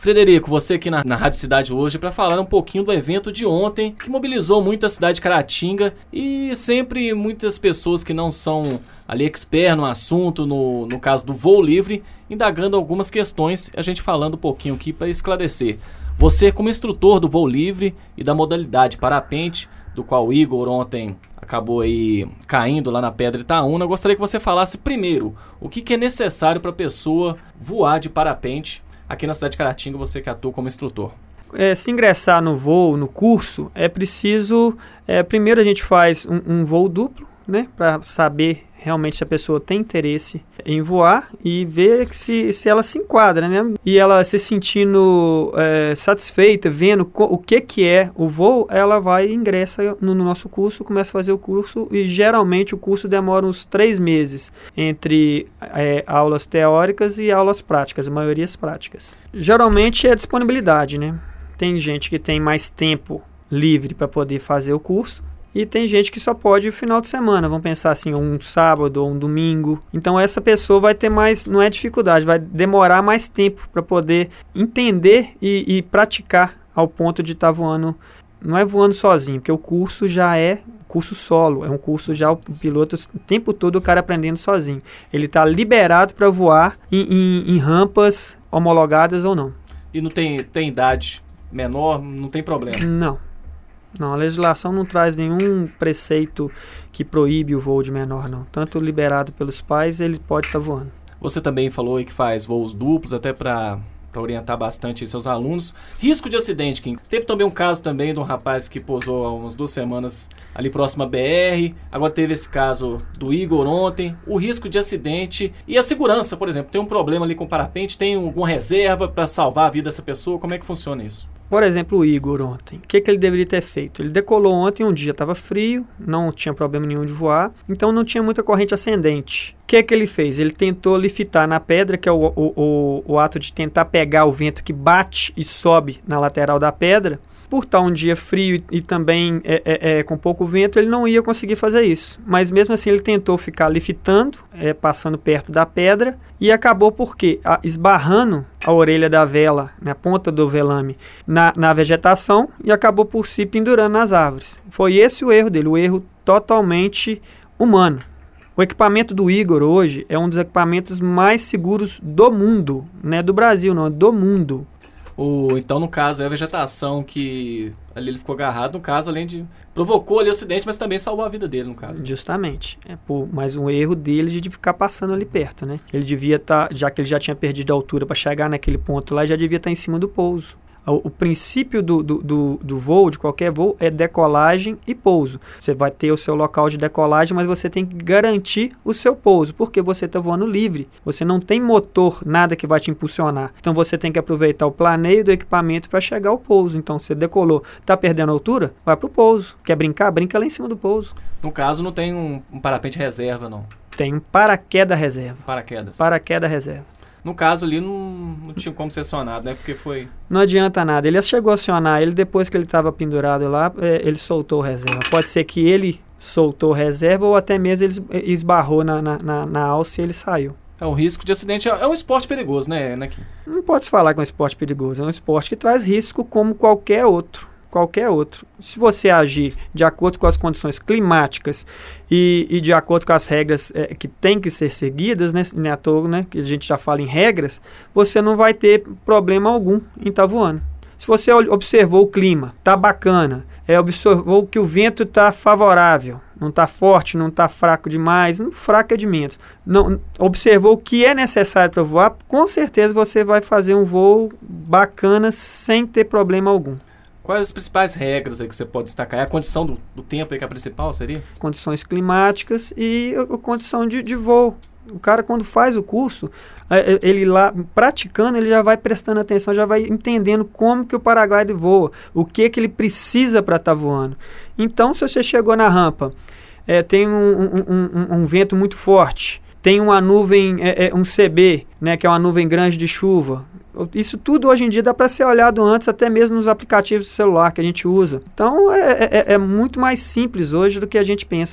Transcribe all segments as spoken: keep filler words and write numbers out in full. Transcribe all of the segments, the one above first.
Frederico, você aqui na, na Rádio Cidade hoje para falar um pouquinho do evento de ontem, que mobilizou muito a cidade de Caratinga e sempre muitas pessoas que não são ali expert no assunto, no, no caso do voo livre, indagando algumas questões, a gente falando um pouquinho aqui para esclarecer. Você, como instrutor do voo livre e da modalidade parapente, do qual o Igor ontem acabou aí caindo lá na Pedra Itaúna, eu gostaria que você falasse primeiro o que, que é necessário para a pessoa voar de parapente aqui na cidade de Caratinga, você que atua como instrutor. É, se ingressar no voo, no curso, é preciso, é, primeiro a gente faz um, um voo duplo, né, para saber realmente se a pessoa tem interesse em voar e ver se, se ela se enquadra, né? E ela se sentindo é, satisfeita, vendo co- o que, que é o voo, ela vai e ingressa no, no nosso curso, começa a fazer o curso e geralmente o curso demora uns três meses entre é, aulas teóricas e aulas práticas, a maioria as práticas. Geralmente é disponibilidade, né? Tem gente que tem mais tempo livre para poder fazer o curso. E tem gente que só pode no final de semana, vamos pensar assim, um sábado ou um domingo. Então essa pessoa vai ter mais, não é dificuldade, vai demorar mais tempo para poder entender e, e praticar ao ponto de estar tá voando. Não é voando sozinho, porque o curso já é curso solo, é um curso já o piloto o tempo todo o cara aprendendo sozinho. Ele está liberado para voar em, em, em rampas homologadas ou não. E não tem, tem idade menor, não tem problema? Não. Não, a legislação não traz nenhum preceito que proíbe o voo de menor, não. Tanto liberado pelos pais, ele pode estar tá voando. Você também falou aí que faz voos duplos, até para orientar bastante seus alunos. Risco de acidente, Kim. Teve também um caso também de um rapaz que pousou há umas duas semanas ali próximo à B R. Agora teve esse caso do Igor ontem. O risco de acidente e a segurança, por exemplo. Tem um problema ali com o parapente, tem alguma reserva para salvar a vida dessa pessoa? Como é que funciona isso? Por exemplo, o Igor ontem, o que, que ele deveria ter feito? Ele decolou ontem, um dia estava frio, não tinha problema nenhum de voar, então não tinha muita corrente ascendente. O que, que ele fez? Ele tentou liftar na pedra, que é o, o, o, o ato de tentar pegar o vento que bate e sobe na lateral da pedra. Por estar um dia frio e, e também é, é, é, com pouco vento, ele não ia conseguir fazer isso. Mas mesmo assim ele tentou ficar liftando, é, passando perto da pedra, e acabou por quê? A, esbarrando a orelha da vela, na ponta do velame, na, na vegetação, e acabou por se pendurando nas árvores. Foi esse o erro dele, o erro totalmente humano. O equipamento do Igor hoje é um dos equipamentos mais seguros do mundo, não é do Brasil não, é do mundo. O, então, no caso, é a vegetação que ali ele ficou agarrado, no caso, além de... provocou ali o acidente, mas também salvou a vida dele, no caso. Justamente. É por, mas um erro dele de ficar passando ali perto, né? Ele devia estar, tá, já que ele já tinha perdido a altura para chegar naquele ponto lá, já devia estar tá em cima do pouso. O, o princípio do, do, do, do voo, de qualquer voo, é decolagem e pouso. Você vai ter o seu local de decolagem, mas você tem que garantir o seu pouso, porque você está voando livre. Você não tem motor, nada que vai te impulsionar. Então você tem que aproveitar o planeio do equipamento para chegar ao pouso. Então você decolou, está perdendo altura? Vai para o pouso. Quer brincar? Brinca lá em cima do pouso. No caso, não tem um, um parapente reserva, não? Tem um paraquedas reserva. Paraquedas. Paraquedas reserva. No caso ali, não, não tinha como ser acionado, né? Porque foi... Não adianta nada. Ele chegou a acionar, ele depois que ele estava pendurado lá, é, ele soltou reserva. Pode ser que ele soltou reserva ou até mesmo ele esbarrou na, na, na, na alça e ele saiu. É, o risco de acidente é, é um esporte perigoso, né, Nequim? Não pode se falar que é um esporte perigoso. É um esporte que traz risco como qualquer outro. Qualquer outro. Se você agir de acordo com as condições climáticas e, e de acordo com as regras é, que tem que ser seguidas, né, né, à toa, né, que a gente já fala em regras, você não vai ter problema algum em estar voando. Se você observou o clima, tá bacana, é, observou que o vento está favorável, não está forte, não está fraco demais, não, fraco é de menos, não, observou o que é necessário para voar, com certeza você vai fazer um voo bacana sem ter problema algum. Quais as principais regras aí que você pode destacar? É a condição do, do tempo aí que é a principal, seria? Condições climáticas e a, a condição de, de voo. O cara, quando faz o curso, ele lá praticando, ele já vai prestando atenção, já vai entendendo como que o paraglider voa, o que que ele precisa para estar tá voando. Então, se você chegou na rampa, é, tem um, um, um, um vento muito forte, tem uma nuvem, é, é, um C B, né, que é uma nuvem grande de chuva. Isso tudo hoje em dia dá para ser olhado antes, até mesmo nos aplicativos do celular que a gente usa. Então, é, é, é muito mais simples hoje do que a gente pensa.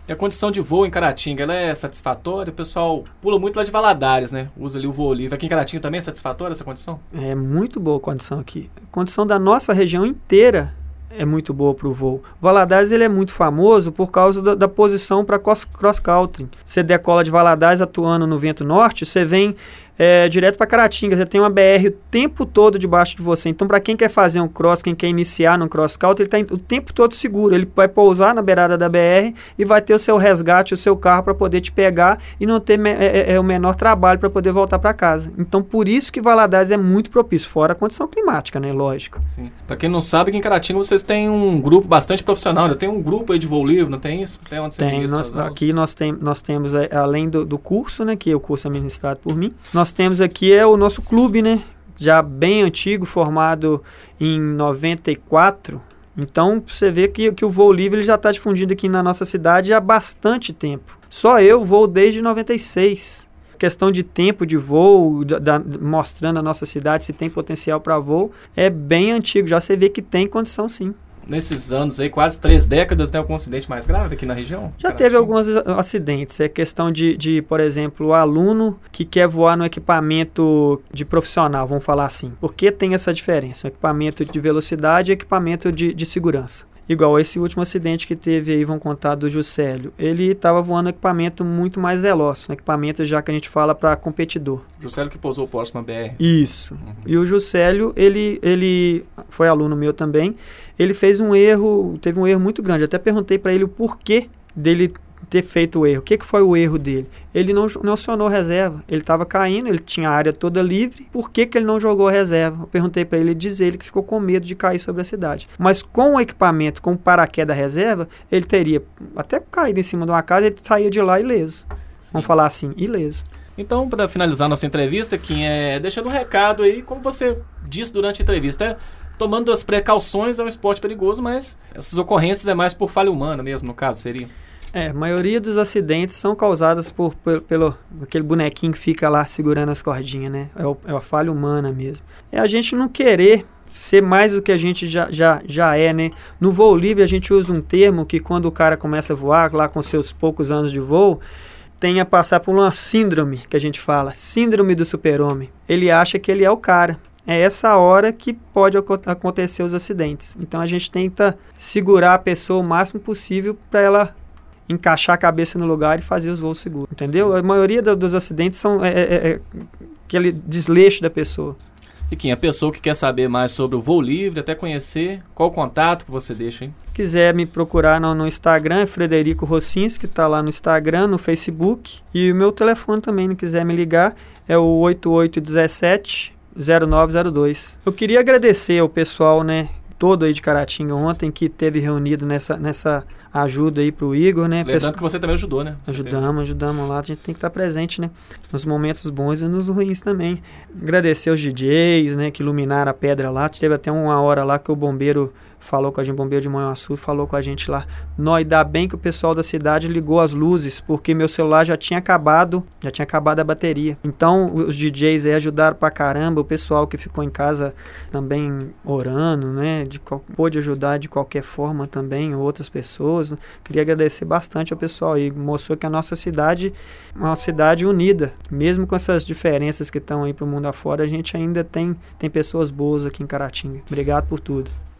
E a condição de voo em Caratinga, ela é satisfatória? O pessoal pula muito lá de Valadares, né? Usa ali o voo livre. Aqui em Caratinga também é satisfatória essa condição? É muito boa a condição aqui. A condição da nossa região inteira é muito boa para o voo. Valadares ele é muito famoso por causa da, da posição para cross-country. Você decola de Valadares atuando no vento norte, você vem é, direto para Caratinga, você tem uma B R o tempo todo debaixo de você. Então, para quem quer fazer um cross, quem quer iniciar num cross-country, ele está o tempo todo seguro. Ele vai pousar na beirada da B R e vai ter o seu resgate, o seu carro para poder te pegar e não ter me, é, é, o menor trabalho para poder voltar para casa. Então, por isso que Valadares é muito propício, fora a condição climática, né? Lógico. Para quem não sabe, aqui em Caratinga vocês têm um grupo bastante profissional, né? Tem um grupo aí de voo livre, não tem isso? Tem onde você tem, nós, aqui nós, tem, nós temos, é, além do, do curso, né? Que é o curso administrado por mim, nós temos aqui é o nosso clube, né? Já bem antigo, formado em noventa e quatro. Então, você vê que, que o voo livre ele já está difundido aqui na nossa cidade há bastante tempo. Só eu voo desde noventa e seis. Questão de tempo de voo, da, da, mostrando a nossa cidade se tem potencial para voo, é bem antigo. Já você vê que tem condição sim. Nesses anos aí, quase três décadas, tem algum acidente mais grave aqui na região? Já teve alguns acidentes. É questão de, de, por exemplo, o aluno que quer voar no equipamento de profissional, vamos falar assim. Por que tem essa diferença? Equipamento de velocidade e equipamento de, de segurança. Igual esse último acidente que teve aí, vamos contar do Juscelio. Ele estava voando um equipamento muito mais veloz, um equipamento já que a gente fala para competidor. Juscelio que pousou o próximo B R. Isso. Uhum. E o Juscelio, ele, ele foi aluno meu também, ele fez um erro, teve um erro muito grande. Eu até perguntei para ele o porquê dele ter feito o erro. O que, que foi o erro dele? Ele não, não acionou reserva. Ele estava caindo, ele tinha a área toda livre. Por que, que ele não jogou reserva? Eu perguntei para ele, diz ele que ficou com medo de cair sobre a cidade. Mas com o equipamento, com o paraquedas reserva, ele teria até caído em cima de uma casa, ele saía de lá ileso. Sim. Vamos falar assim, ileso. Então, para finalizar nossa entrevista, Kim, é deixando um recado aí, como você disse durante a entrevista, é, tomando as precauções, é um esporte perigoso, mas essas ocorrências é mais por falha humana mesmo, no caso, seria? É, a maioria dos acidentes são causadas por, por, pelo aquele bonequinho que fica lá segurando as cordinhas, né? É, o, é a falha humana mesmo. É a gente não querer ser mais do que a gente já, já, já é, né? No voo livre a gente usa um termo que quando o cara começa a voar, lá com seus poucos anos de voo, tem a passar por uma síndrome, que a gente fala, síndrome do super-homem. Ele acha que ele é o cara. É essa hora que pode acontecer os acidentes. Então a gente tenta segurar a pessoa o máximo possível para ela encaixar a cabeça no lugar e fazer os voos seguros, entendeu? A maioria do, dos acidentes são é, é, é aquele desleixo da pessoa. E quem a pessoa que quer saber mais sobre o voo livre, até conhecer, qual o contato que você deixa, hein? Quiser me procurar no, no Instagram, é Frederico Rocinski, que está lá no Instagram, no Facebook. E o meu telefone também, não quiser me ligar, é o oito oito um sete, zero nove zero dois. Eu queria agradecer ao pessoal, né, todo aí de Caratinga ontem, que teve reunido nessa, nessa ajuda aí pro Igor, né? Lembrando Pesso... que você também ajudou, né? Você ajudamos, teve... ajudamos lá. A gente tem que estar presente, né? Nos momentos bons e nos ruins também. Agradecer os D Js, né? Que iluminaram a pedra lá. Teve até uma hora lá que o bombeiro falou com a gente, o bombeiro de Manhuaçu falou com a gente lá. Nó, e dá bem que o pessoal da cidade ligou as luzes, porque meu celular já tinha acabado, já tinha acabado a bateria. Então, os D Js aí ajudaram pra caramba, o pessoal que ficou em casa também orando, né? De, pôde ajudar de qualquer forma também, outras pessoas. Queria agradecer bastante ao pessoal aí, mostrou que a nossa cidade é uma cidade unida. Mesmo com essas diferenças que estão aí pro mundo afora, a gente ainda tem, tem pessoas boas aqui em Caratinga. Obrigado por tudo.